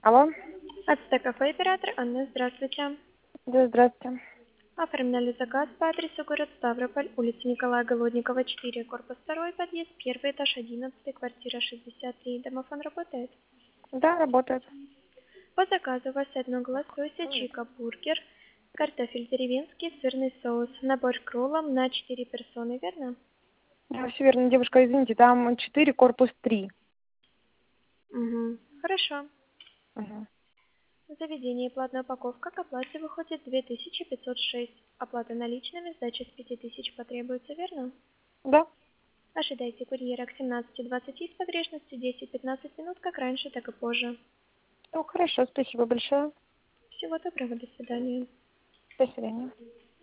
Алло. Ацтекафе оператор Анна, здравствуйте. Да, здравствуйте. Оформляли заказ по адресу город Ставрополь, улица Николая Голодникова, 4, корпус 2, подъезд, 1 этаж, 11, квартира 63. Домофон работает? Да, работает. По заказу у вас одно лосося, чика, бургер, картофель деревенский, сырный соус, набор к роллам на 4 персоны, верно? Все верно, девушка, извините, там 4, корпус 3. Угу. Хорошо. Угу. В заведении платная упаковка к оплате выходит 2506. Оплата наличными, сдача с 5000 потребуется, верно? Да. Ожидайте курьера к 17:20 с погрешностью 10-15 минут, как раньше, так и позже. Ну, хорошо, спасибо большое. Всего доброго, до свидания. До свидания.